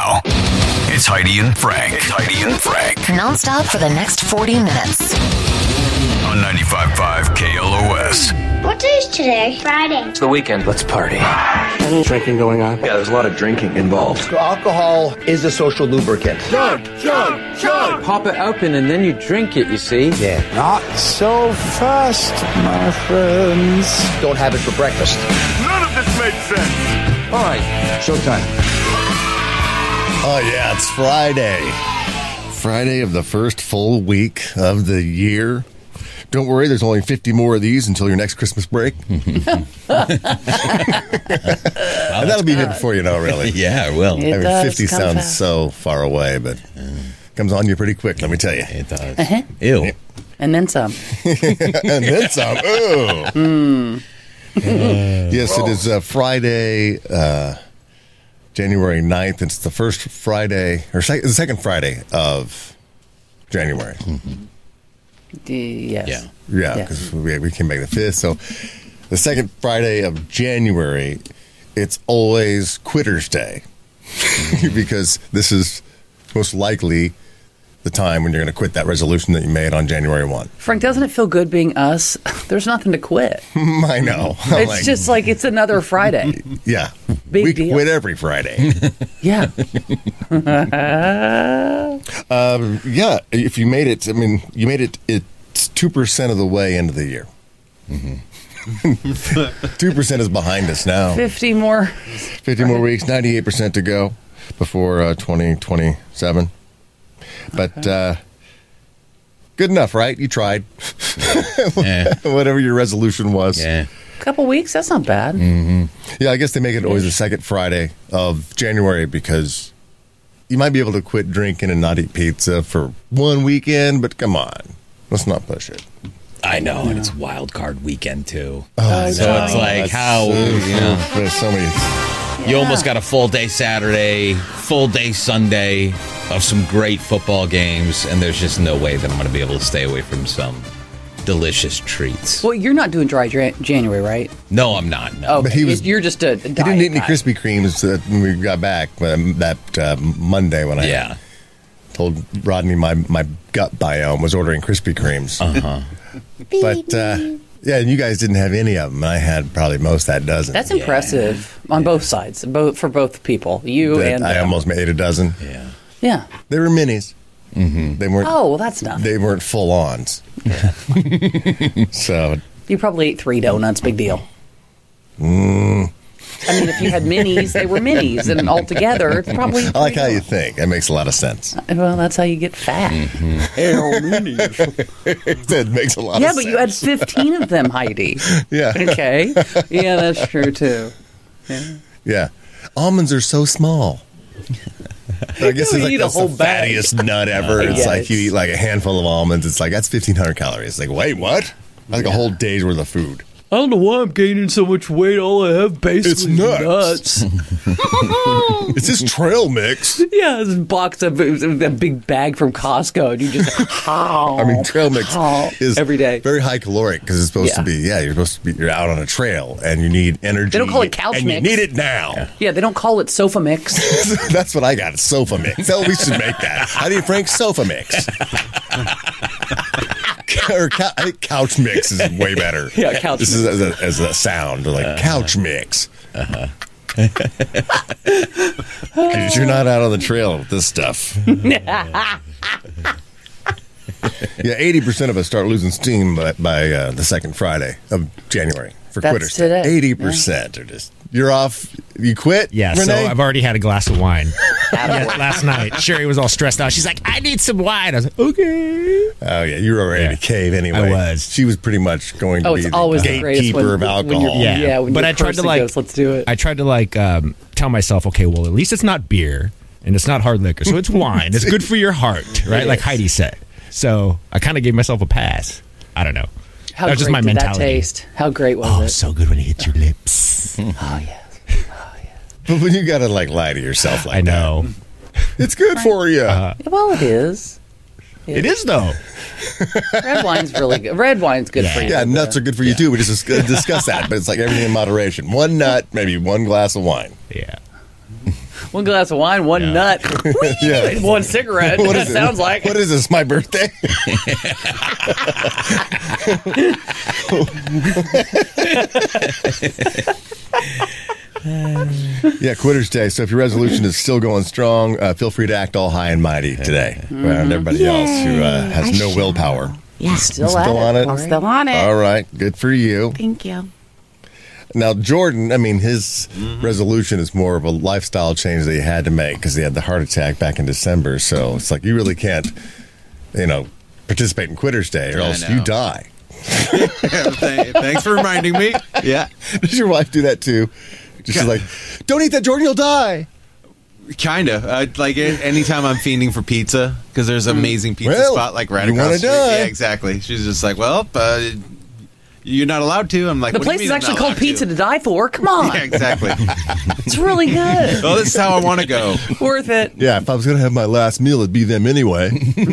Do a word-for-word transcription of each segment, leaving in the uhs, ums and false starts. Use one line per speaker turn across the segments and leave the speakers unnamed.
now, it's Heidi and Frank. It's Heidi and Frank.
Non-stop for the next forty minutes.
On ninety-five point five K L O S.
What day is today? Friday.
It's the weekend. Let's party.
Any drinking going on?
Yeah, there's a lot of drinking involved.
So alcohol is a social lubricant.
Chug, chug, chug.
Pop it open and then you drink it, you see?
Yeah.
Not so fast, my friends.
Don't have it for breakfast.
None of this makes sense.
All right, showtime.
Oh, yeah, it's Friday. Friday of the first full week of the year. Don't worry, there's only fifty more of these until your next Christmas break. Well, that'll be here before you know, really.
Yeah, it will.
It
I mean,
does
fifty
come
sounds
fast.
so far away, but comes on you pretty quick, let me tell you.
It does.
Uh-huh.
Ew.
Yeah.
And then some.
And then some. Ooh.
Mm.
Yes, it is uh, Friday, uh, January ninth. It's the first Friday, or sec- the second Friday of January.
Mm-hmm.
D- yes.
Yeah.
Yeah,
Yeah.
because we, we came back the fifth. So the second Friday of January, it's always Quitter's Day. Because this is most likely the time when you're going to quit that resolution that you made on January first.
Frank, doesn't it feel good being us? There's nothing to quit.
I know. I'm
It's
like,
just like it's another Friday.
yeah.
Big
we
deal.
quit every Friday.
Yeah.
um, yeah, if you made it, I mean, you made it, it's two percent of the way into the year. Mm-hmm. two percent is behind us now.
fifty more.
fifty more weeks, ninety-eight percent to go before uh, twenty twenty-seven. But uh, good enough, right? You tried.
Yeah.
Whatever your resolution was.
Yeah.
Couple weeks. That's not bad.
Mm-hmm. Yeah, I guess they make it always the second Friday of January because you might be able to quit drinking and not eat pizza for one weekend, but come on. Let's not push it.
I know, and it's wild card weekend, too.
Oh,
so
no.
it's like,
That's
how,
so,
you know,
there's so many.
you almost got a full day Saturday, full day Sunday of some great football games, and there's just no way that I'm going to be able to stay away from some delicious treats.
Well, you're not doing dry Jan- January, right?
No, I'm not. No.
Oh,
But he was-
You're just a, a
He didn't eat any
guy.
Krispy Kremes uh, when we got back um, that uh, Monday when I
Yeah.
told Rodney my, my gut biome was ordering Krispy Kremes.
Uh-huh.
But, uh, yeah, and you guys didn't have any of them. I had probably most that dozen.
That's impressive on both sides, both for both people, you
That
and
I
them.
almost made a dozen.
Yeah.
Yeah.
They were minis.
Mm-hmm.
They weren't.
Oh, well, that's nothing.
They weren't full ons. So,
You probably ate three donuts. Big deal.
mm,
I mean, if you had minis, they were minis, and altogether, it's probably.
I like how you think. That makes a lot of sense.
Well, that's how you get fat.
That makes a lot
Yeah,
of
but
sense.
you had fifteen of them, Heidi.
Yeah.
Okay. Yeah, that's true too.
Yeah. Almonds are so small. I guess
You
it's like
eat a
that's
whole
the
bag.
fattiest nut ever. It's
Yes.
like you eat like a handful of almonds. It's like, that's fifteen hundred calories. Like, wait, what? Like a whole day's worth of food.
I don't know why I'm gaining so much weight. All I have basically
It's nuts.
nuts.
It's this trail mix.
Yeah, this box of a big bag from Costco, and you just how?
I mean, trail mix
how
is
every day.
very high caloric because it's supposed
Yeah.
to be, yeah, you're supposed to be, you're out on a trail and you need energy.
They don't call it couch
and
mix.
you need it now.
Yeah, they don't call it sofa mix.
That's what I got. It's sofa mix. So we should make that. How do you Frank sofa mix? Or cou- I think couch mix is way better.
Yeah, couch
This is as a, as a sound, like
Uh-huh.
couch mix. Because you're not out on the trail with this stuff. Yeah, eighty percent of us start losing steam by, by uh, the second Friday of January for
That's
quitters.
today.
eighty percent are just, you're off, you quit?
Yeah,
Renee?
so I've already had a glass of wine yeah, last night. Sherry was all stressed out. She's like, I need some wine. I was like, okay.
Oh, yeah, you were ready
Yeah.
to cave anyway.
I was.
She was pretty much going to
Oh,
be
it's
the
always the greatest
gatekeeper
when,
of alcohol.
when you're,
Yeah.
yeah, when
But
your
I tried to,
person
like-
goes, let's do it.
I tried to like um, tell myself, okay, well, at least it's not beer and it's not hard liquor. So it's wine. It's good for your heart, right? Like Heidi said. So I kind of gave myself a pass. I don't know.
How
that was just
great
my
did
mentality.
that taste? How great was
Oh,
it?
so good when it hits your lips.
Oh, yes.
But when you got to like lie to yourself like
I know.
that, it's good for you.
Uh,
Well, it is.
it is, though.
Red wine's really good. Red wine's good for you.
yeah, nuts are good for you too. We just dis- discuss that, but it's like everything in moderation. One nut, maybe one glass of wine.
Yeah.
One glass of wine, one
Yeah.
nut,
Yeah.
one cigarette.
What
That
is it?
sounds like.
What is this? My birthday? Yeah, Quitter's Day. So if your resolution is still going strong, uh, feel free to act all high and mighty today around everybody else who uh, has no willpower.
Yeah,
Still,
Still
at
on it?
I'm still on it.
All right, good for you.
Thank you.
Now, Jordan, I mean, his resolution is more of a lifestyle change that he had to make because he had the heart attack back in December. So it's like you really can't, you know, participate in Quitter's Day or
I
else
know.
you die.
Th- Thanks for reminding me. Yeah.
Does your wife do that too? Just like, don't eat that, Jordan, you'll die.
Kind of. Uh, like a- anytime I'm fiending for pizza, because there's an amazing pizza
Well,
spot like right
you
across
wanna
the street.
die.
Yeah, exactly. She's just like, well, uh, you're not allowed to. I'm like,
The
what do you
place
mean
is
I'm
actually
not
called
allowed
Pizza
to?
to Die For. Come on.
Yeah, exactly.
It's really good.
Well, this is how I want to go.
Worth it.
Yeah, if I was going to have my last meal, it'd be them anyway.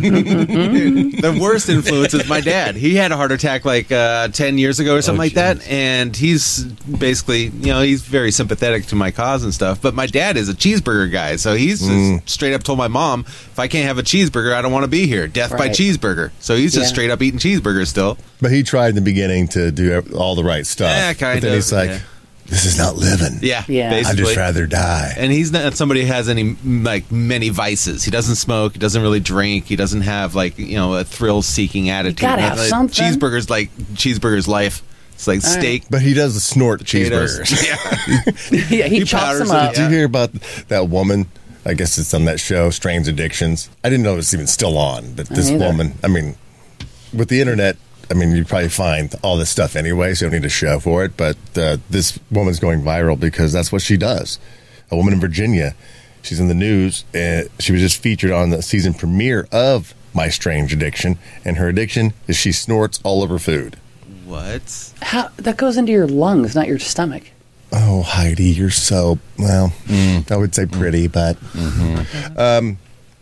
The worst influence is my dad. He had a heart attack like uh, ten years ago or something
Oh,
like that, and he's basically, you know, he's very sympathetic to my cause and stuff. But my dad is a cheeseburger guy, so he's just straight up told my mom, if I can't have a cheeseburger, I don't want to be here. Death by
Right.
cheeseburger. So he's just
Yeah.
straight up eating cheeseburgers still.
But he tried in the beginning to do all the right stuff.
Yeah, kind
but then
of,
he's like,
yeah.
this is not living.
Yeah,
Yeah.
I'd
basically.
just rather die.
And he's not somebody who has any like many vices. He doesn't smoke. He doesn't really drink. He doesn't have like you know a thrill-seeking attitude.
gotta have
Like,
something.
Cheeseburgers like cheeseburgers life. It's like steak.
But he does snort
potatoes.
cheeseburgers.
Yeah.
Yeah, he,
He
chops
powders
them
it,
up.
Did you hear about that woman? I guess it's on that show, Strange Addictions. I didn't know it was even still on. But this
neither.
woman, I mean, with the internet, I mean, you probably find all this stuff anyway, so you don't need a show for it. But uh, this woman's going viral because that's what she does. A woman in Virginia, she's in the news, and she was just featured on the season premiere of My Strange Addiction, and her addiction is she snorts all over food.
What?
How, that goes into your lungs, not your stomach.
Oh, Heidi, you're so, well, I would say pretty, but, um,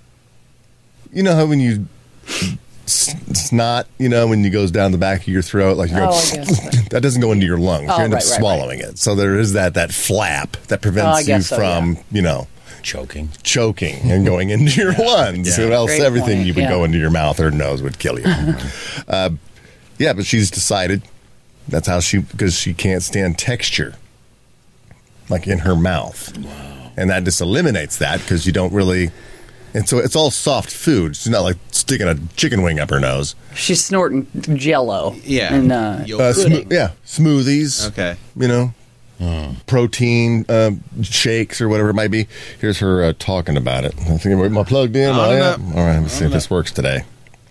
you know how when you s- snot, you know, when it goes down the back of your throat, like you go,
Oh, I guess.
that doesn't go into your lungs.
Oh,
you end up
right, right,
swallowing it. So there is that, that flap that
Oh,
prevents
I
you
guess so,
from,
yeah.
you know,
Choking.
choking and going into your lungs.
Yeah.
Or else
Great
everything
point,
you would
yeah.
go into your mouth or nose would kill you. uh, yeah, but she's decided that's how she, because she can't stand texture, like in her mouth. Wow. And that just eliminates that because you don't really, and so it's all soft food. She's not like sticking a chicken wing up her nose.
She's snorting Jello.
Yeah.
And uh,
Yo-
Uh,
pudding.
smo- yeah, smoothies.
Okay.
You know, protein um, shakes or whatever it might be. Here's her uh, talking about it. I think am I plugged in?
On
I
up.
am. All right, let's see if this works today.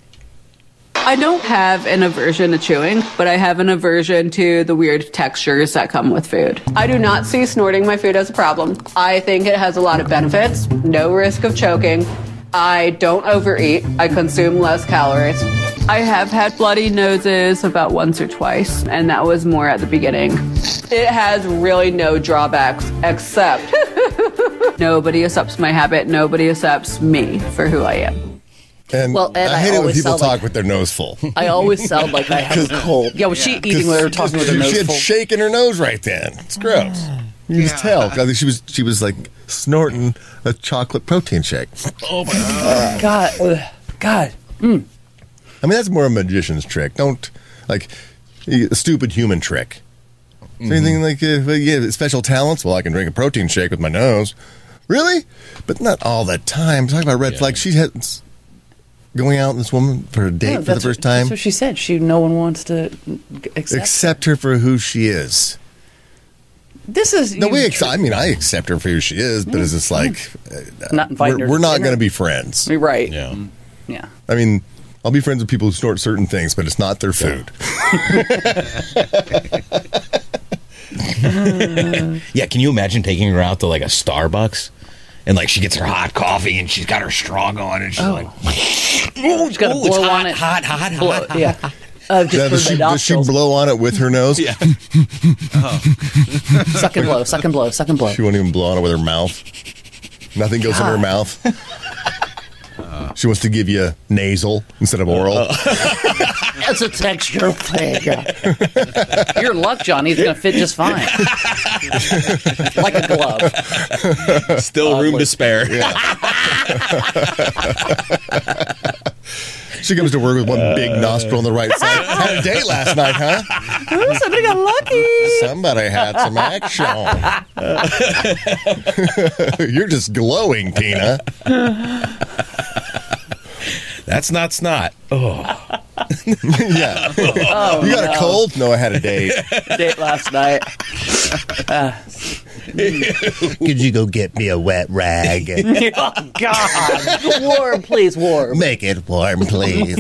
I don't have an aversion to chewing, but I have an aversion to the weird textures that come with food. I do not see snorting my food as a problem. I think it has a lot of benefits, no risk of choking. I don't overeat. I consume less calories. I have had bloody noses about once or twice, and that was more at the beginning. It has really no drawbacks except nobody accepts my habit. Nobody accepts me for who I am.
And
Well, Ed,
I
I
hate it when
always
people
sound
talk
like-
with their nose full.
I always sound like I have a cold. Yeah, was she eating when they were talking with her
she,
nose
she had
full?
shake in her nose right then. It's gross. You just tell. I think she was she was like snorting a chocolate protein shake.
Oh my god. God. Ugh. God. Mm.
I mean, that's more a magician's trick. Don't like a stupid human trick. So anything like uh, well, yeah, special talents? Well, I can drink a protein shake with my nose. Really? But not all the time. Talking about red flags. She had going out with this woman for a date
Yeah,
for the
that's
first
what-
time.
That's what she said. She no one wants to accept.
Accept her for who she is.
This is
No,
you
we. Ex-
tr-
I mean, I accept her for who she is, but it's just like uh,
Not inviting
we're,
her
we're
to
not
dinner.
going to be friends.
You're right.
Yeah.
Yeah.
I mean, I'll be friends with people who snort certain things, but it's not their food.
Yeah, can you imagine taking her out to like a Starbucks and like she gets her hot coffee and she's got her straw going and she's
Oh.
like,
Oh, she's got to
"Ooh, it's
blow
hot,
on it.
hot, hot, hot,
Blow-
hot."
Yeah. Uh, just
Now,
for
does,
the
she, does she
nostrils.
blow on it with her nose?
Yeah.
Suck and blow. Suck and blow. Suck and blow.
She won't even blow on it with her mouth. Nothing goes in her
God.
mouth. She wants to give you nasal instead of oral.
That's a texture thing. Your luck, Johnny. It's going to fit just fine.
like a glove.
Still room to spare.
She comes to work with one big nostril on the right side. Had a date last night, huh?
Ooh, somebody got lucky.
Somebody had some action. You're just glowing, Tina.
That's not snot. Oh.
Yeah.
Oh,
you got
no.
a cold? No, I had a date.
Date last night. Uh,
Could you go get me a wet rag?
oh, God. Warm, please, warm.
Make it warm, please.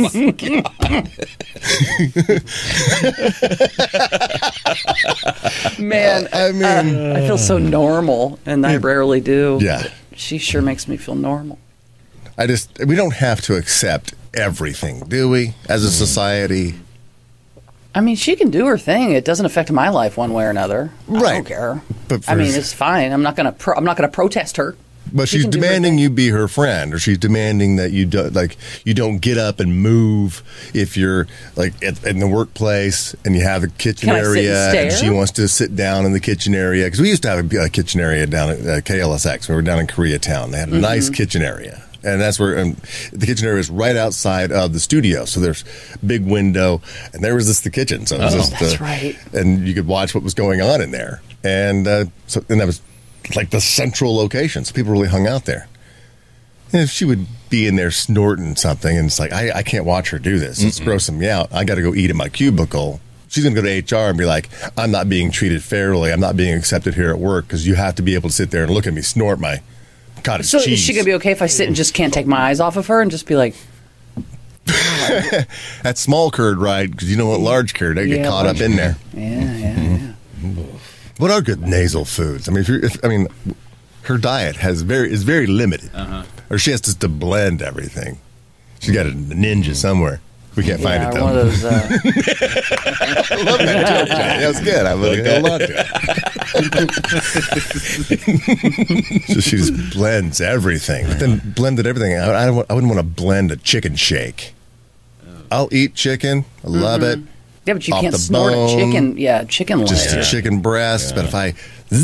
Man,
I mean,
uh, I feel so normal, and I rarely do.
Yeah.
She sure makes me feel normal.
I just, we don't have to accept everything, do we, as a society?
I mean, she can do her thing. It doesn't affect my life one way or another. I
Right.
don't care.
But
I
for-
mean, it's fine. I'm not gonna. Pro- I'm not gonna protest her.
But
She
she's
can do her
demanding
thing.
you be her friend, or she's demanding that you do, like you don't get up and move if you're like at, in the workplace and you have a kitchen
Can I sit and
area, and,
stare?
she wants to sit down in the kitchen area because we used to have a, a kitchen area down at uh, K L S X. We were down in Koreatown. They had a
Mm-hmm.
nice kitchen area. And that's where um, the kitchen area is right outside of the studio. So there's big window, and there was just the kitchen. So it was
Oh,
just,
that's
uh,
right.
And you could watch what was going on in there. And uh, so and that was like the central location. So people really hung out there. And if she would be in there snorting something, and it's like, I, I can't watch her do this. It's grossing me out. I got to go eat in my cubicle. She's going to go to H R and be like, I'm not being treated fairly. I'm not being accepted here at work because you have to be able to sit there and look at me snort my cottage
So
cheese.
is she gonna be okay if I sit and just can't take my eyes off of her and just be like,
That small curd ride, because you know what, large curd, they get
Yeah,
caught up
large
in there.
yeah, yeah, yeah.
What are good nasal foods? I mean, if you're, if, I mean, her diet has very is very limited,
Uh-huh.
or she has just to blend everything. She's got a ninja somewhere. We can't find
Yeah,
it
or
though.
one of those. Uh,
I love that joke, Johnny. That was good. I really held on to it. So she just blends everything, but then blended everything. I, I, don't- I wouldn't want to blend a chicken shake. I'll eat chicken. I love it.
yeah, but you
Off
can't
the
snort
bone.
a chicken. Yeah, chicken
Just
leg.
a chicken breast. But if I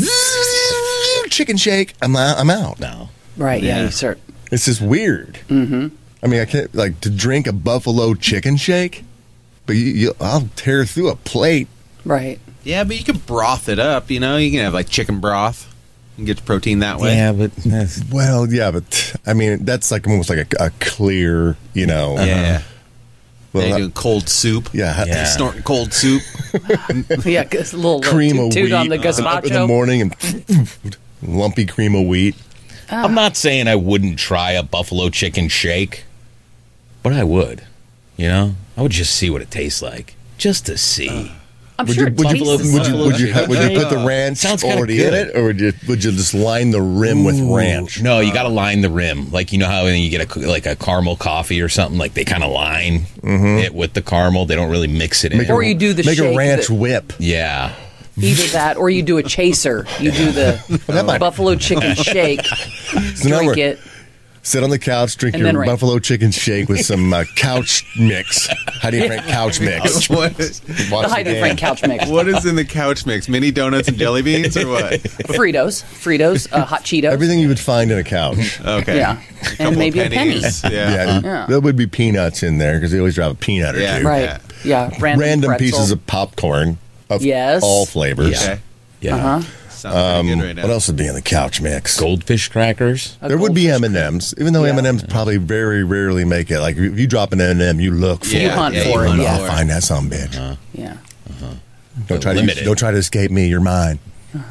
chicken shake, I'm out. I'm out.
No.
Right? Yeah,
Yeah.
you start.
It's just weird. Mm-hmm. I mean, I can't like to drink a buffalo chicken shake, but you, you, I'll tear through a plate.
Right.
Yeah, but you can broth it up. You know, you can have like chicken broth and get your protein that way.
Yeah, but that's,
Well, yeah, but I mean, that's like almost like a, a clear, you know.
Yeah.
Well,
They
that-
do cold soup.
yeah,
Yeah.
Snorting cold soup.
Yeah, a little, little
cream
toot,
of
toot
wheat
on the
uh, up in the
gazpacho.
morning and lumpy cream of wheat.
I'm not saying I wouldn't try a buffalo chicken shake, but I would. You know, I would just see what it tastes like, just to see.
I'm
Would
sure
you
it
would you,
tastes the
would you
same.
would you ha- would you put the ranch
Sounds kinda
already in
good.
it, or would you would you just line the rim with ranch?
No, you got to line the rim. Like, you know how when you get a like a caramel coffee or something, like they kind of line it with the caramel. They don't really mix it in.
Make a-
Or you do the
make
shake
a ranch
that-
whip.
Yeah.
Either that, or you do a chaser. You do the
that might-
buffalo chicken shake.
So now
drink
we're-
it.
Sit on the couch, drink
And
your
then ranch.
buffalo chicken shake with some uh, couch mix. How do you drink couch mix?
What,
Watch
The Heidi
game.
Frank couch mix.
what is in the couch mix? Mini donuts and jelly beans or what?
Fritos, Fritos, uh, hot Cheetos.
Everything you would find in a couch.
Okay.
Yeah,
Couple
and maybe
of
a penny.
pennies. Yeah.
Yeah,
Yeah.
there would be peanuts in there because they always drop a peanut or
Yeah.
two.
Right.
Yeah.
Yeah. Random,
Random
pretzel.
pieces of popcorn of
Yes.
all flavors.
Okay.
Yeah.
Uh-huh.
Sounds pretty good right now.
What else would be in the couch mix?
Goldfish crackers.
A
There would be
goldfish
M and M's, even though
Yeah.
M and M's probably very rarely make it. Like if you drop an M and M, you look for
Yeah,
it.
hunt
yeah,
for
you
it,
hunt
yeah.
I'll
for it.
find that some bitch.
Yeah.
Don't try to
Limited.
don't try to escape me. You're mine.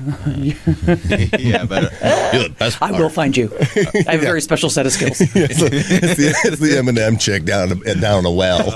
Yeah, but
You're the best
I
part.
will find you. I have a very special set of skills.
it's the, it's the, it's the M and M chick down in the- down in a well.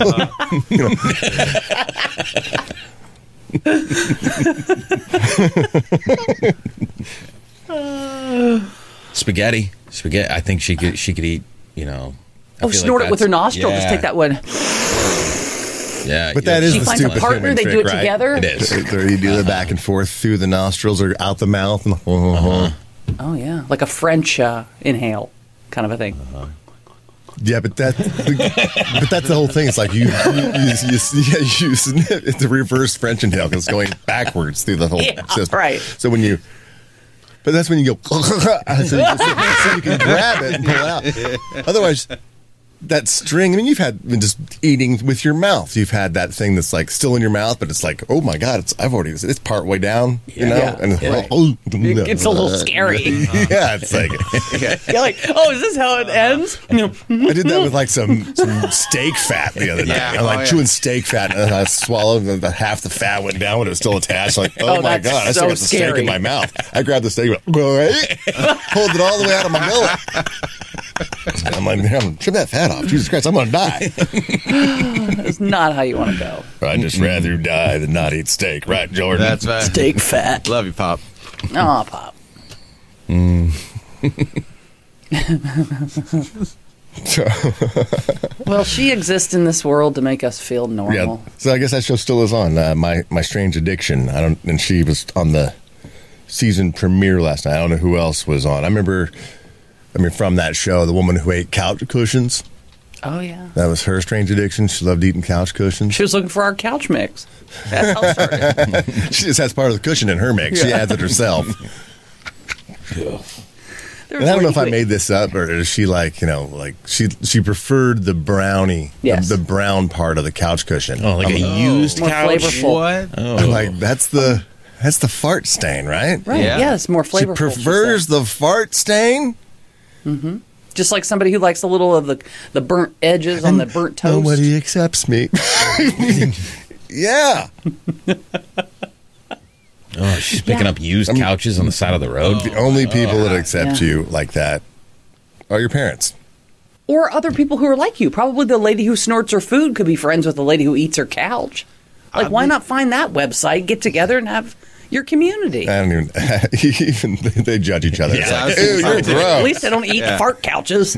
Spaghetti. Spaghetti. I think she could. She could eat. You know. I
Oh,
feel
snort
like
it with her
that's-
nostril. Just
yeah.
take that one.
Yeah,
But
yeah.
that is
She
the
finds a
stupid
partner,
human
they
trick,
do it
right?
together?
It is.
There you do the back and forth through the nostrils or out the mouth. Uh-huh.
Oh yeah, like a French uh, inhale kind of a thing.
Yeah, but that, but that's the whole thing. It's like you, you, you, you, yeah, you snip. It's a reverse French inhale because it's going backwards through the whole
Yeah,
system.
right.
So when you, but that's when you go, so you, so you can grab it and pull it out. Otherwise, that string. I mean, you've had been just eating with your mouth. You've had that thing that's like still in your mouth, but it's like, oh my god, it's I've already it's part way down, you know,
Yeah.
and it's,
Yeah.
like, oh,
It gets a little scary.
Yeah, it's like
You're like, oh, is this how it ends?
I did that with like some, some steak fat the other night.
Yeah.
I'm like
Oh, yeah.
chewing steak fat, and I swallowed, and the, half the fat went down when it was still attached. Like, oh,
Oh,
my
that's
god, I
so
still got the steak
scary.
in my mouth. I grabbed the steak, went, pulled it all the way out of my gullet. I'm like, man, trim that fat off. Jesus Christ, I'm going to die.
That's not how you want to go.
I'd just rather die than not eat steak, right, Jordan?
That's right.
Steak fat.
Love you, Pop.
Aw, Pop. Well, she exists in this world to make us feel
Yeah,
normal.
so I guess that show still is on. Uh, my my strange addiction. I don't, and she was on the season premiere last night. I don't know who else was on. I remember. I mean, from that show, the woman who ate couch cushions.
Oh, yeah.
That was her strange addiction. She loved eating couch cushions.
She was looking for our couch mix. That's how it started.
She just has part of the cushion in her mix. She
Yeah.
adds it herself.
There
And
was
I don't know
a
if I
lady-
made this up, or is she like, you know, like she she preferred the brownie,
Yes.
the, the brown part of the couch cushion.
Oh, like
I'm
a used
More
couch.
flavorful.
What?
Oh.
I'm like, that's the that's the fart stain, right?
Right,
Yeah.
yeah, it's more
She
flavorful.
prefers the fart stain.
Just like somebody who likes a little of the, the burnt edges on the burnt toast.
Nobody accepts me. Yeah.
Oh, she's picking up used couches on the side of the road.
The only people that accept
Yeah.
you like that are your parents.
Or other people who are like you. Probably the lady who snorts her food could be friends with the lady who eats her couch. Like, why not find that website, get together, and have your community?
I don't even, even they judge each other. It's
Yeah, I
like,
was
ew,
gonna
you're
say,
gross.
At least I don't eat
Yeah.
fart couches.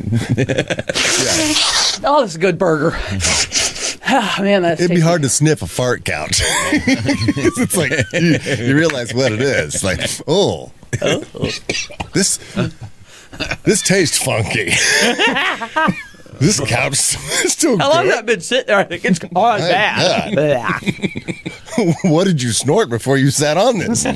Oh, this is a good burger. Ah, man, that's
It'd be
tasty.
hard to sniff a fart couch. It's like you, you realize what it is. Like, oh, this this tastes funky. This couch is still
How long
good.
has that been sitting there? I think it's gone bad. Blah.
What did you snort before you sat on this?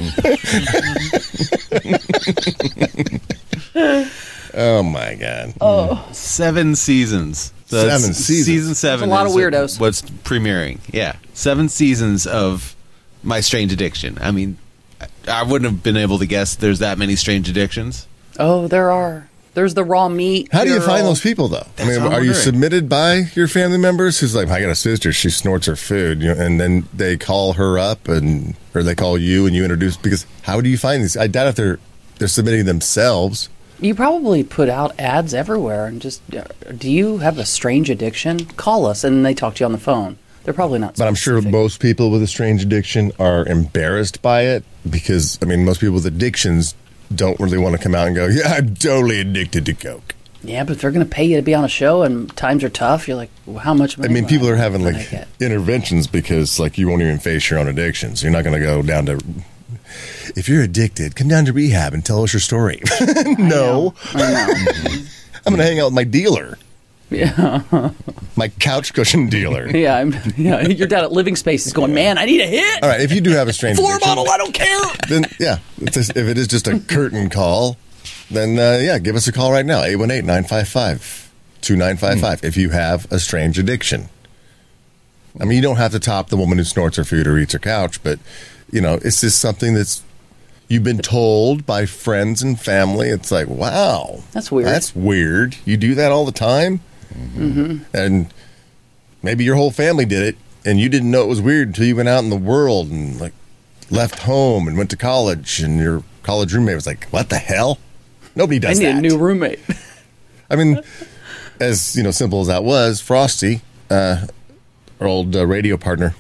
Oh my god!
Oh,
Seven seasons. So
Seven
it's-
seasons.
Season seven.
There's a lot
is
of weirdos.
What's premiering? Yeah, seven seasons of My Strange Addiction. I mean, I- I wouldn't have been able to guess there's that many strange addictions.
oh, there are. There's the raw meat.
How do you
hero.
find those people, though? I mean,
what I'm
are you
wondering.
submitted by your family members? Who's like, I got a sister, she snorts her food, you know, and then they call her up, and or they call you, and you introduce. Because how do you find these? I doubt if they're they're submitting themselves.
You probably put out ads everywhere and just, uh, do you have a strange addiction? Call us, and they talk to you on the phone. They're probably not.
But I'm sure
specific.
most people with a strange addiction are embarrassed by it because, I mean, most people with addictions don't really want to come out and go, yeah, I'm totally addicted to Coke.
Yeah, but if they're going to pay you to be on a show and times are tough, you're like, well, how much
I
money?
mean,
do
people
I-
are having
can I
like
get?
interventions because like you won't even face your own addictions. You're not going to go down to. If you're addicted, come down to rehab and tell us your story. No,
I know.
I'm going to hang out with my dealer,
Yeah,
my couch cushion dealer.
yeah, I'm, yeah. You're down at Living Spaces going, man, I need a hit.
All right, if you do have a strange
Floor
addiction,
model, I don't care.
then yeah, it's just, if it is just a curtain call, then uh, yeah, give us a call right now, eight one eight, nine five five, two nine five five if you have a strange addiction. I mean, you don't have to top the woman who snorts her food or eats her couch, but, you know, it's just something that's you've been told by friends and family. It's like, wow.
That's weird.
That's weird. You do that all the time?
Mm-hmm.
And maybe your whole family did it, and you didn't know it was weird until you went out in the world and, like, left home and went to college, and your college roommate was like, what the hell? Nobody
I
does
need
that.
a new roommate.
I mean, as, you know, simple as that was, Frosty, uh, our old uh, radio partner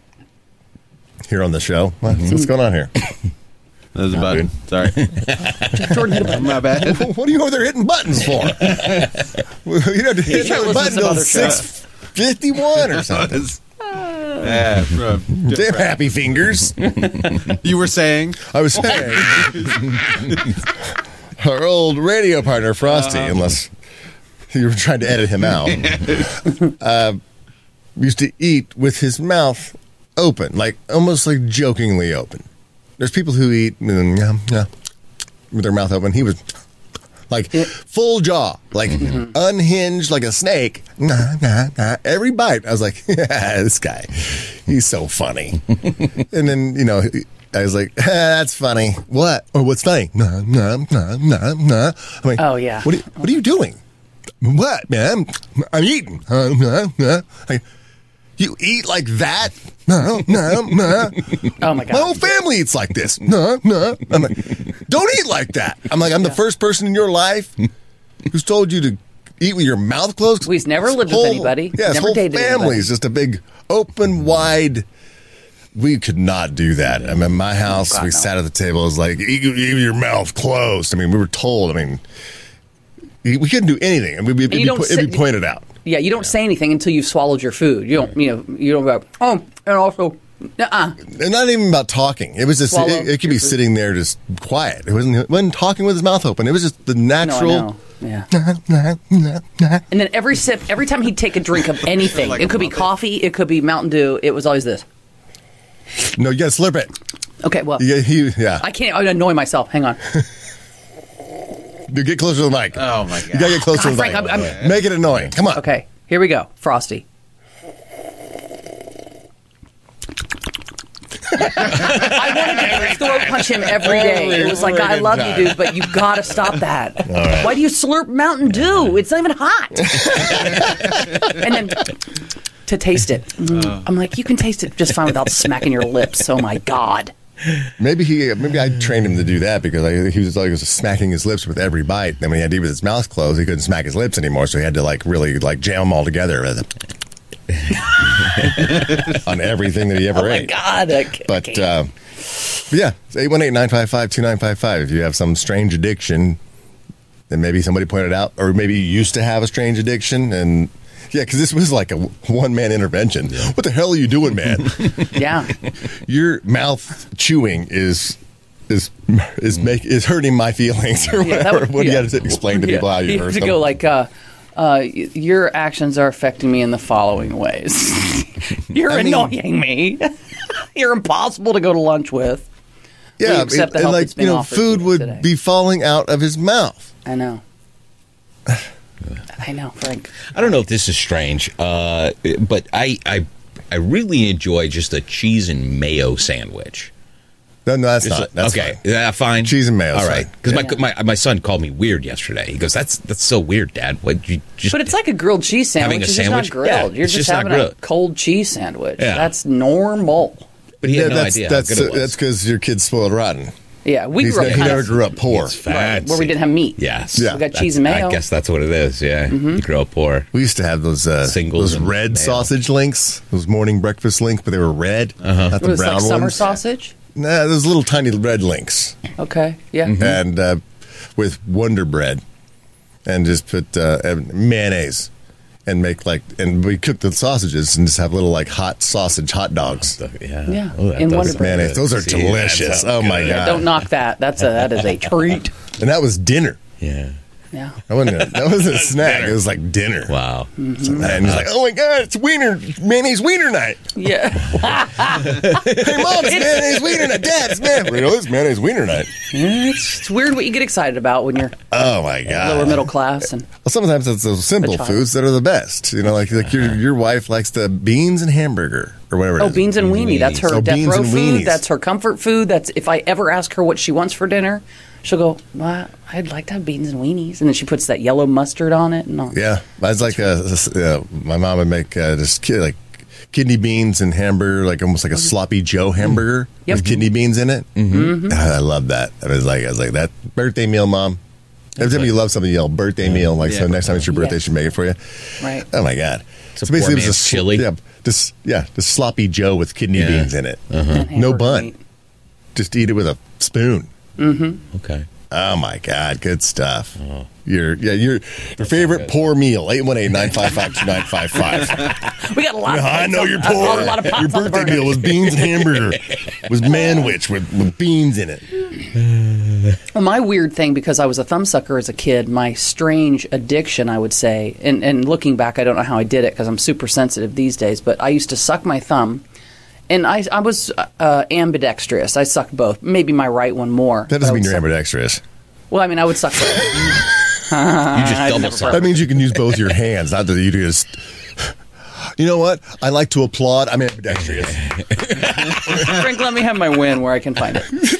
here on the show. What- What's going on here?
That was a button. Sorry.
Jordan hit a button.
My bad.
What are you over there hitting buttons for? You don't have to hit
should
that
listen to
button
some
until
other shows.
six fifty-one or something.
Yeah, uh,
Damn happy fingers.
you were saying?
I was saying, our old radio partner, Frosty,
Uh-huh.
unless you were trying to edit him out. uh, used to eat with his mouth open, like almost like jokingly open. There's people who eat and, yeah, yeah, with their mouth open. He was like full jaw, like mm-hmm. unhinged like a snake. Nah, nah, nah. Every bite, I was like, yeah, this guy, he's so funny. And then, you know, I was like, ah, that's funny. What? Or what's funny? Nah, nah, nah, nah, nah. I'm like,
oh, yeah.
What are, you, what are you doing? What, man? I'm eating. Uh, nah, nah. Like, you eat like that? No, no, no.
Oh, my God.
My whole family eats like this. No, no. I'm like, don't eat like that. I'm like, I'm the first person in your life who's told you to eat with your mouth closed.
We've never lived
whole,
with anybody.
Yeah, his
never
whole
dated
family is
anybody.
just a big, open, wide. We could not do that. I mean, my house,
God,
we
no.
sat at the table. It was like, eat, eat with your mouth closed. I mean, we were told. I mean, we couldn't do anything. I mean, it'd, be,
sit,
it'd be pointed out.
Yeah, you don't yeah. say anything until you've swallowed your food. You don't, you know, you don't go, oh, and also, uh-uh.
And not even about talking. It was just, Swallow it, it could be food. Sitting there just quiet. It wasn't, it wasn't talking with his mouth open. It was just the natural.
No, I know. Yeah. And then every sip, every time he'd take a drink of anything, like it could be coffee, it could be Mountain Dew, it was always this.
No, you gotta slurp it.
Okay, well.
Yeah, he, yeah.
I can't, I annoy myself. Hang on.
Dude, get closer to the mic.
Oh, my God.
You gotta get closer
God,
to the
Frank,
mic.
I'm, I'm,
Make it annoying. Come on.
Okay, here we go. Frosty. I wanted to throat punch him every day. It was like, I love you, dude, but you gotta stop that.
Right.
Why do you slurp Mountain Dew? It's not even hot. And then to taste it, mm, I'm like, you can taste it just fine without smacking your lips. Oh my God.
Maybe he, maybe I trained him to do that because I, he was like was smacking his lips with every bite. Then when he had to eat with his mouth closed, he couldn't smack his lips anymore, so he had to like really like jam them all together on everything that he ever
oh
ate.
Oh my God! I can't,
but, uh, but yeah, eight one eight, nine five five, two nine five five. If you have some strange addiction, then maybe somebody pointed out, or maybe you used to have a strange addiction and. Yeah, because this was like a one-man intervention. Yeah. What the hell are you doing, man?
Yeah,
your mouth chewing is is is make is hurting my feelings or
yeah,
whatever.
Would,
what
yeah.
do you got to explain to
yeah.
people how you,
you
hurt
have to
them?
go like, uh, uh, your actions are affecting me in the following ways. You're
I mean,
annoying me. You're impossible to go to lunch with.
Yeah,
accept the
and
help
like
that's been
you know,
offered
food
to
would
today.
be falling out of his mouth.
I know. I know, Frank.
I don't know if this is strange, uh, but I, I I really enjoy just a cheese and mayo sandwich.
No, no, that's
Just
not.
a-
That's
okay,
fine.
yeah, fine.
Cheese and mayo.
All right, because
Yeah.
my, my my son called me weird yesterday. He goes, "That's that's so weird, Dad. What you just?"
But it's like a grilled cheese sandwich.
Having a
it's
sandwich?
just not grilled.
Yeah,
You're
it's
just,
just not
having a
grilled.
cold cheese sandwich.
Yeah.
That's normal.
But he had
Yeah,
no
that's
idea
that's
how good it was.
that's because your kid's spoiled rotten.
Yeah, we
He's
grew
ne-
up
he
kind
never
of
grew up poor.
It's
right,
fancy.
where we didn't have meat.
Yes,
Yeah.
We got
That's-
cheese and mayo.
I guess that's what it is. Yeah, you grow up poor.
We used to have those uh,
Singles
those
and
red
mayo.
sausage links, those morning breakfast links, but they were red,
Uh-huh.
not
It
the
was
brown
like
ones.
summer sausage.
Nah, those little tiny red links.
Okay, yeah.
Mm-hmm.
and uh, with Wonder Bread, and just put uh, and mayonnaise, and make like, and we cook the sausages and just have little like hot sausage hot dogs.
Yeah,
Yeah,
Oh, that
in
does
Wonder
sound
Bread.
Mayonnaise,
good.
those are
See, that
delicious.
sounds
Oh my
good.
god!
Don't knock that. That's a that is a treat.
And that was dinner.
Yeah.
Yeah.
That wasn't a, that was a snack. It was like dinner.
Wow.
Mm-hmm.
And he's like, "Oh my god, it's wiener mayonnaise wiener night."
Yeah.
Hey mom, it's mayonnaise wiener night. Dad, it's mayonnaise. Really, it's mayonnaise wiener night.
It's, it's weird what you get excited about when you're
Oh my god.
lower middle class and
Well, sometimes it's those simple
A child.
foods that are the best. You know, like like your your wife likes the beans and hamburger or whatever. it
oh
is.
beans and weenie. That's her
Oh,
death
beans
row
and
food.
weenies.
That's her comfort food. That's if I ever ask her what she wants for dinner, she'll go, well, I'd like to have beans and weenies, and then she puts that yellow mustard on it and all.
Yeah, I was like, uh, this- uh, my mom would make uh, this kid like kidney beans and hamburger, like almost like a sloppy Joe hamburger
Yep.
with kidney beans in it.
Mm-hmm.
I love that. I was like, I was like, that birthday meal, mom. Every time you love something, you yell birthday meal. Like, so
Yeah.
next time it's your birthday,
Yeah.
she make it for you.
Right.
Oh my god!
It's a
so basically,
poor
it was a
man's
sl-
chili.
Yeah, this yeah, the sloppy Joe with kidney
Yeah.
beans in it.
And
No
hamburger
bun.
meat.
Just eat it with a spoon.
Okay.
Oh my god, good stuff. Your yeah, your your favorite poor meal. eight one eight, nine five five, two nine five five.
We got a lot. Of
I
plates
know
on-
you're
a-
poor.
A lot of pots
Your
on the
birthday
burger.
meal was beans and hamburger. It was manwich with, with beans in it.
Well, my weird thing, because I was a thumbsucker as a kid, my strange addiction, I would say, and, and looking back, I don't know how I did it because I'm super sensitive these days, but I used to suck my thumb, and I, I was uh, ambidextrous. I sucked both, maybe my right one more.
That doesn't mean you're
suck-
ambidextrous.
Well, I mean, I would suck both.
You just double suck.
That means you can use both your hands, not that you just... You know what? I like to applaud. I'm ambidextrous.
Frank, let me have my win where I can find it.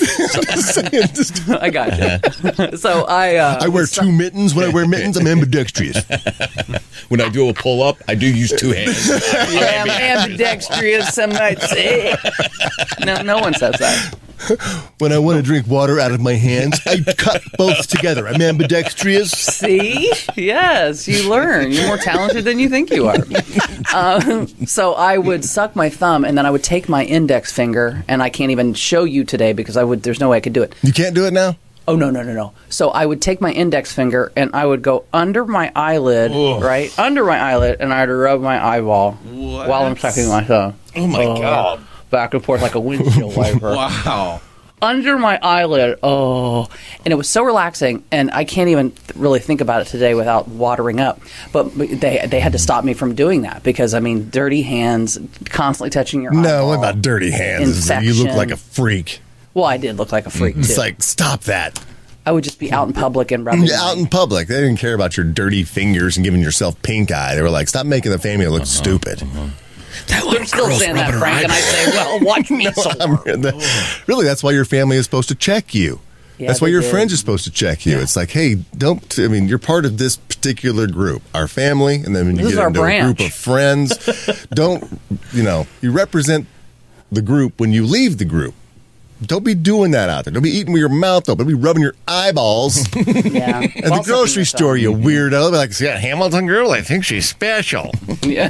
So, I got you. So I uh,
I wear two mittens. When I wear mittens, I'm ambidextrous.
When I do a pull up, I do use two hands.
Yeah, I'm ambidextrous, some might say. No, no one says that.
When I want to drink water out of my hands, I cut both together. I'm ambidextrous.
See? Yes, you learn. You're more talented than you think you are. Um, so I would suck my thumb, and then I would take my index finger, and I can't even show you today because I would. There's no way I could do it.
You can't do it now?
Oh, no, no, no, no. So I would take my index finger, and I would go under my eyelid,
Ugh.
right? Under my eyelid, and I'd rub my eyeball
What?
while I'm sucking my thumb.
Oh, my
Uh,
God.
Back and forth like a windshield wiper.
Wow.
Under my eyelid. Oh, and it was so relaxing, and I can't even th- really think about it today without watering up. But they they had to stop me from doing that because, I mean, dirty hands, constantly touching your
No,
eyeball.
what about dirty hands? It's like you look
Infection.
like a freak.
Well, I did look like a freak,
It's
too.
like, stop that.
I would just be out in public and rubbing
Yeah, out in public. They didn't care about your dirty fingers and giving yourself pink eye. They were like, stop making the family look stupid.
They're still saying that, Frank, and I say, well, watch me. So
I'm- the- really, that's why your family is supposed to check you.
Yeah,
that's why
they
your
did.
friends are supposed to check you. It's like, hey, don't. I mean, you're part of this particular group, our family, and then when you
This is
get
our
into
branch.
a group of friends, don't. You know, you represent the group when you leave the group. Don't be doing that out there. Don't be eating with your mouth though. Don't be rubbing your eyeballs
Yeah.
at the grocery store. You weirdo. They'll be like, see that Hamilton girl? I think she's special.
Yeah.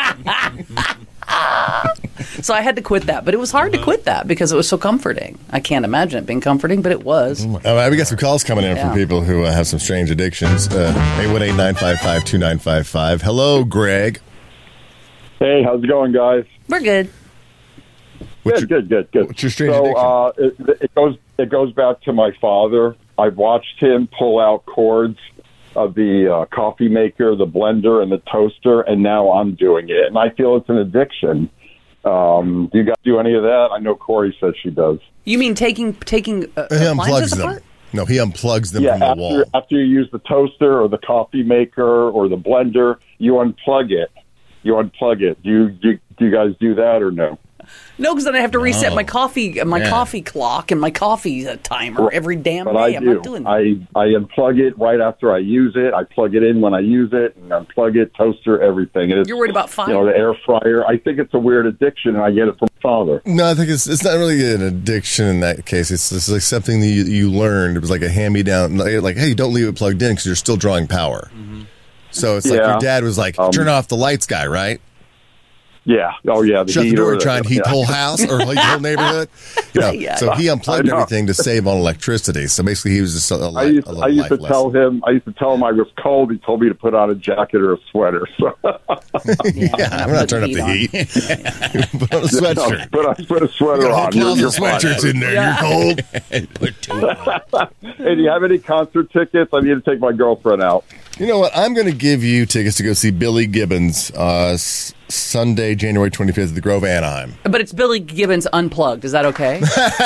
So I had to quit that, but it was hard to quit that because it was so comforting. I can't imagine it being comforting, but it was.
All right, we got some calls coming in
Yeah.
from people who uh, have some strange addictions. Uh, eight one eight, nine five five, two nine five five. Hello, Greg.
Hey, how's it going, guys?
We're good.
What's
good,
your-
good, good, good.
what's your strange
so,
addiction?
uh, it, it goes it goes back to my father. I've watched him pull out cords of the uh, coffee maker, the blender, and the toaster, and now I'm doing it, and I feel it's an addiction. Um, do you guys do any of that? I know Corey says she does.
You mean taking taking uh,
He unplugs
appliances
them.
apart?
No, he unplugs them
yeah,
from the
after
wall.
after you use the toaster or the coffee maker or the blender, you unplug it. You unplug it. Do you do, do you guys do that or no?
No, because then I have to reset
No.
my coffee my
Yeah.
coffee clock and my coffee uh, timer every damn
But
day.
I
I'm
do.
not doing that.
I, I unplug it right after I use it. I plug it in when I use it, and unplug it, toaster, everything. And it's,
You're worried about fire?
You know, the air fryer. I think it's a weird addiction, and I get it from father.
No, I think it's it's not really an addiction in that case. It's, it's like something that you, you learned. It was like a hand-me-down. Like, like, hey, don't leave it plugged in because you're still drawing power. So it's like
Yeah.
your dad was like,
Um,
turn off the lights, guy, right?
Yeah. Oh, yeah. The
Shut the
heater,
door, try and heat the
yeah.
whole house or like the whole neighborhood. You know,
Yeah.
so he unplugged
I know.
everything to save on electricity. So basically, he was just a, a,
I
life,
used,
a
I
little
used
life
to
lesson.
tell him. I used to tell him I was cold. He told me to put on a jacket or a sweater. So
Yeah, we're not turning up the heat. Put on a sweatshirt.
put, a, put a sweater
You got a whole
on. You're,
closet
you're
of
fine.
sweatshirts in there.
Yeah.
You're cold.
We're too
Hey, do you have any concert tickets? I need to take my girlfriend out.
You know what? I'm going to give you tickets to go see Billy Gibbons uh, s- Sunday, January twenty-fifth at the Grove, Anaheim.
But it's Billy Gibbons unplugged. Is that okay?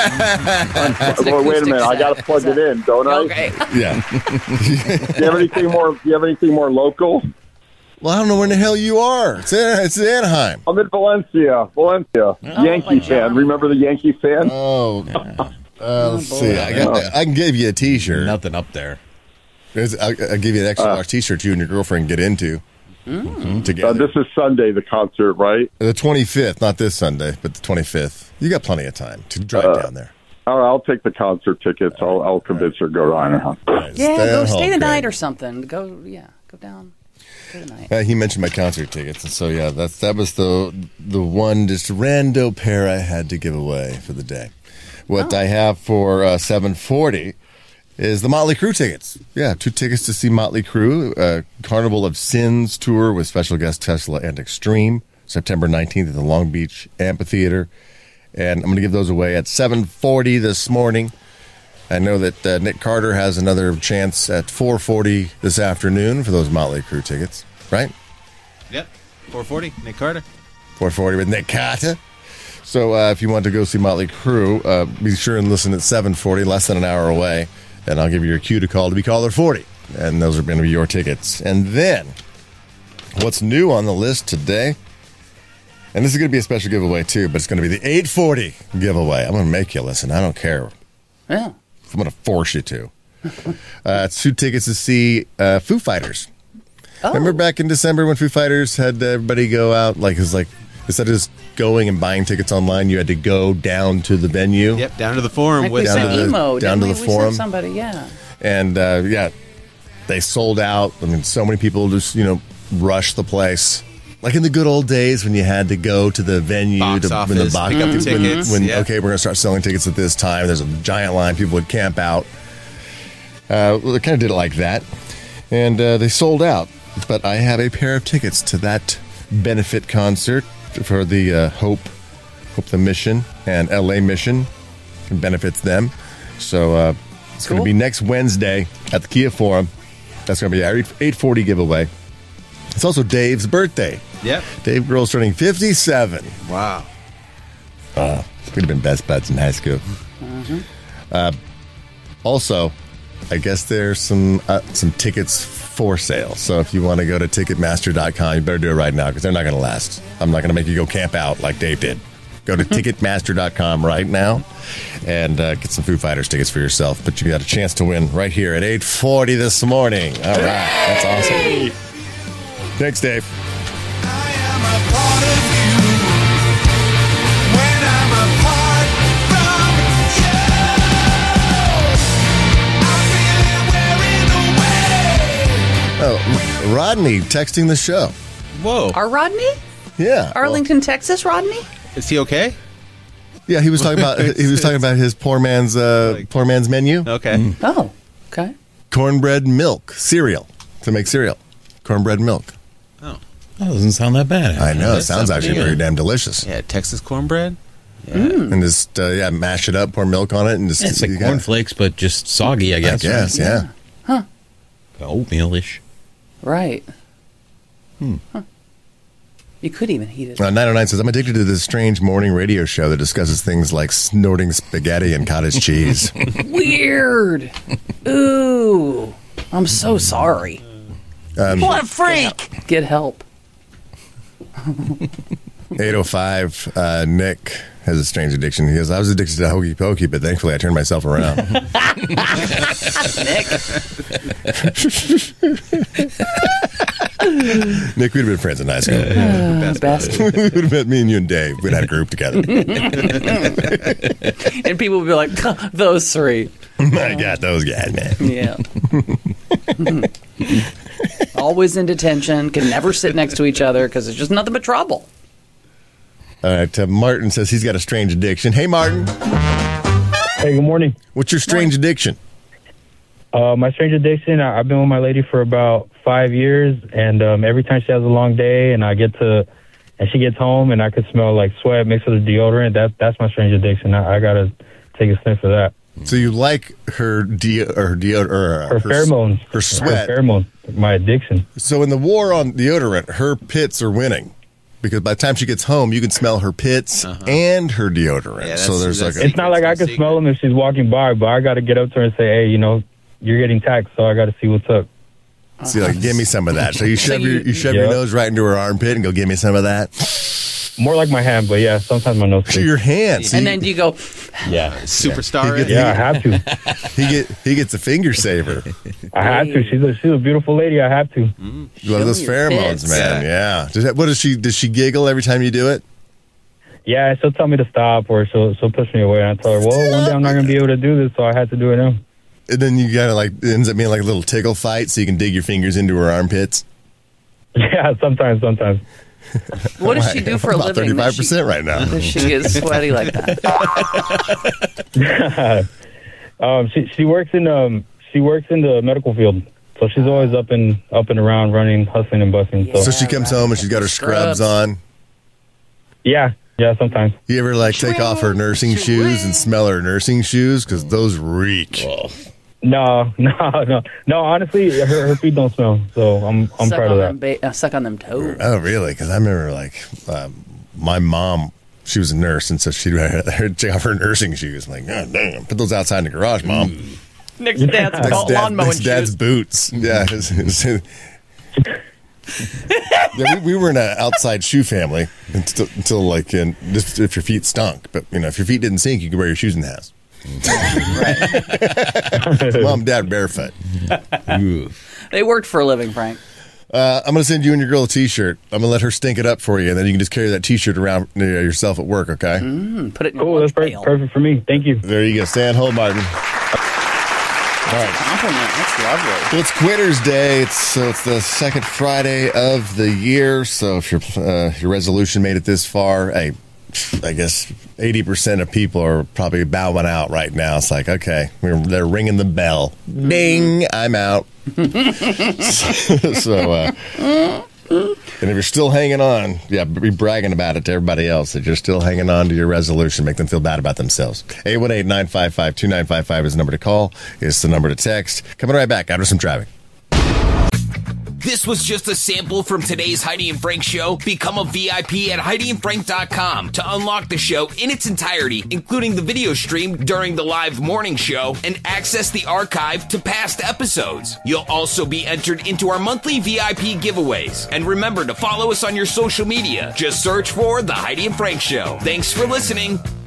It's an
Well, wait a
acoustic
minute. I
set.
got to plug
Is that-
it in, don't I?
Okay.
Yeah.
Do you have anything more? Do you have anything more local?
Well, I don't know where in the hell you are. It's, in, it's in Anaheim.
I'm in Valencia. Valencia. Yankee
like
fan.
John.
Remember the Yankee fan?
Oh, uh, let's see. I, got, I can give you a T-shirt.
nothing up there.
There's- I'll, I'll give you an extra large T-shirt you and your girlfriend get into
Uh,
together.
this is Sunday, the concert, right?
the twenty-fifth, not this Sunday, but the twenty-fifth. You got plenty of time to drive down there.
All right, I'll take the concert tickets. I'll, I'll convince her to go to Anaheim.
Yeah,
Stay
go
at
stay
home,
the night
Greg.
or something. Go, yeah, go down. Stay the night.
Uh, he mentioned my concert tickets, and so yeah, that's that was the the one just rando pair I had to give away for the day. What I have for uh, seven forty is the Motley Crue tickets. Yeah, two tickets to see Motley Crue, uh, Carnival of Sins tour with special guest Tesla and Extreme, September nineteenth at the Long Beach Amphitheater, and I'm going to give those away at seven forty this morning. I know that uh, Nick Carter has another chance at four forty this afternoon for those Motley Crue tickets, right?
Yep, four forty, Nick Carter.
four forty with Nick Carter. So uh, if you want to go see Motley Crue, uh, be sure and listen at seven forty, less than an hour away, and I'll give you your cue to call to be caller forty. And those are going to be your tickets. And then, what's new on the list today? And this is going to be a special giveaway, too, but it's going to be the eight forty giveaway. I'm going to make you listen. I don't care.
Yeah.
I'm going to force you to. uh, it's two tickets to see uh, Foo Fighters.
Oh.
Remember back in December when Foo Fighters had everybody go out? Like, it was like, instead of just going and buying tickets online, you had to go down to the venue.
Yep, down to the forum.
Like
with
we
down
sent
to the,
emo,
down to
didn't
the
we?
forum.
We sent somebody, yeah.
And, uh, yeah, they sold out. I mean, so many people just, you know, rushed the place. Like in the good old days when you had to go to the venue
Box
to
office,
when the box
pick up
when,
the tickets,
when
yeah.
okay, we're going to start selling tickets at this time. There's a giant line. People would camp out. Uh, well, they kind of did it like that, and uh, they sold out. But I have a pair of tickets to that benefit concert for the uh, Hope, Hope the Mission and L A Mission. It benefits them. So uh, it's
Cool.
going to be next Wednesday at the Kia Forum. That's going to be our eight forty giveaway. It's also Dave's birthday.
Yep.
Dave Grohl's turning fifty-seven.
Wow.
Uh, we'd have been best buds in high school.
Mm-hmm.
Uh, also, I guess there's some uh, some tickets for sale. So if you want to go to Ticketmaster dot com, you better do it right now because they're not going to last. I'm not going to make you go camp out like Dave did. Go to Ticketmaster dot com right now and uh, get some Foo Fighters tickets for yourself. But you got a chance to win right here at eight forty this morning. All right. That's awesome. Thanks, Dave. Oh, Rodney texting the show.
Whoa.
Our Rodney?
Yeah.
Arlington, Texas, Rodney?
Is he okay?
Yeah, he was talking about he was talking about his poor man's uh, poor man's menu.
Okay.
Mm.
Oh, okay.
Cornbread milk cereal to make cereal. Cornbread milk.
Oh,
that doesn't sound that bad.
I know. It
That's
sounds
not
actually
pretty
pretty
good.
damn delicious.
Yeah, Texas cornbread. Yeah.
Mm.
And just uh, yeah, mash it up, pour milk on it, and just
It's like
you got-
cornflakes, but just soggy, I guess.
I guess,
right?
yeah.
Huh.
Oatmeal-ish.
Right.
Hmm.
Huh. You could even heat it.
Uh, nine oh nine says, I'm addicted to this strange morning radio show that discusses things like snorting spaghetti and cottage cheese.
Weird. Ooh. I'm so sorry.
Um,
What a freak. Get help.
eight oh five, uh, Nick has a strange addiction. He goes, I was addicted to Hokey Pokey, but thankfully I turned myself around. Nick, we'd have been friends in high school.
Uh, best.
We would have met me and you and Dave. We'd had a group together.
And people would be like, those three.
I got those guys, man.
Yeah. Always in detention, can never sit next to each other because it's just nothing but trouble.
All right, uh, Martin says he's got a strange addiction. Hey, Martin.
Hey, good morning.
What's your strange addiction?
Uh, my strange addiction, I, I've been with my lady for about five years, and um, every time she has a long day and I get to, and she gets home and I could smell like sweat mixed with deodorant, that, that's my strange addiction. I, I got to take a sniff of that.
So you like her de- or deodorant, or uh,
Her pheromones.
her sweat,
Her pheromones, my addiction.
So in the war on deodorant, her pits are winning because by the time she gets home, you can smell her pits and her deodorant.
Yeah,
so there's like a,
It's not like I could smell them if she's walking by, but I got to get up to her and say, hey, you know, you're getting taxed, so I got to see what's up.
see, like, give me some of that. So you shove
So
your
you-
you shove
Yeah.
your nose right into her armpit and go, give me some of that.
More like my hand, but yeah, sometimes my nose.
To your hand. So
And
you-
then you go,
yeah,
Superstar
He gets-
it?
Yeah, I have to.
He get he gets a finger saver.
I have to. She's a she's a beautiful lady. I have to.
Love those pheromones, man. Yeah. Does that, what does she? Does she giggle every time you do it?
Yeah, she'll tell me to stop, or she'll she'll push me away, and I tell her, well, one day I'm not going to be able to do this, so I had to do it now.
And then you kind of like it ends up being like a little tickle fight, so you can dig your fingers into her armpits.
Yeah, sometimes, sometimes.
what does she do for a
About
living?
thirty-five percent right now.
Does she get sweaty like that?
um, she she works in um she works in the medical field, so she's always up and up and around, running, hustling and busting. So,
So she comes home and she's got her scrubs,
Scrubs.
on.
yeah, Yeah, sometimes.
You ever like take off her nursing shoes and smell her nursing shoes? Because those reek.
No, no, no, no. Honestly, her, her feet don't smell, so I'm I'm
suck
proud
on
of that.
them ba- uh, suck on them toes.
Oh, really? Because I remember like uh, my mom. She was a nurse, and so she'd take off her nursing shoes. I'm like, God damn, put those outside in the garage, Mom.
Mm. Nick's dad's
Nick's
lawn
dad,
mowing
Nick's dad's
shoes.
boots. Yeah. it's- it's- yeah, we, we were in an outside shoe family until, until like in, just if your feet stunk. But you know, if your feet didn't stink, you could wear your shoes in the house. Mom, and Dad barefoot.
They worked for a living, Frank.
Uh, I'm going to send you and your girl a T-shirt. I'm going to let her stink it up for you, and then you can just carry that T-shirt around uh, yourself at work, okay?
Mm, put it in your
Cool, that's per- perfect for me. Thank you.
There you go. Stay on hold, Martin. All right.
Compliment. That's lovely.
Well, it's Quitters Day. It's so it's the second Friday of the year. So if your uh, your resolution made it this far, hey, I guess eighty percent of people are probably bowing out right now. It's like, okay, we're, they're ringing the bell. Ding, I'm out. so, uh, and if you're still hanging on, yeah, be bragging about it to everybody else that you're still hanging on to your resolution. Make them feel bad about themselves. eight one eight, nine five five, two nine five five is the number to call. It's the number to text. Coming right back after some traffic.
This was just a sample from today's Heidi and Frank show. Become a V I P at Heidi and Frank dot com to unlock the show in its entirety, including the video stream during the live morning show, and access the archive to past episodes. You'll also be entered into our monthly V I P giveaways. And remember to follow us on your social media. Just search for The Heidi and Frank Show. Thanks for listening.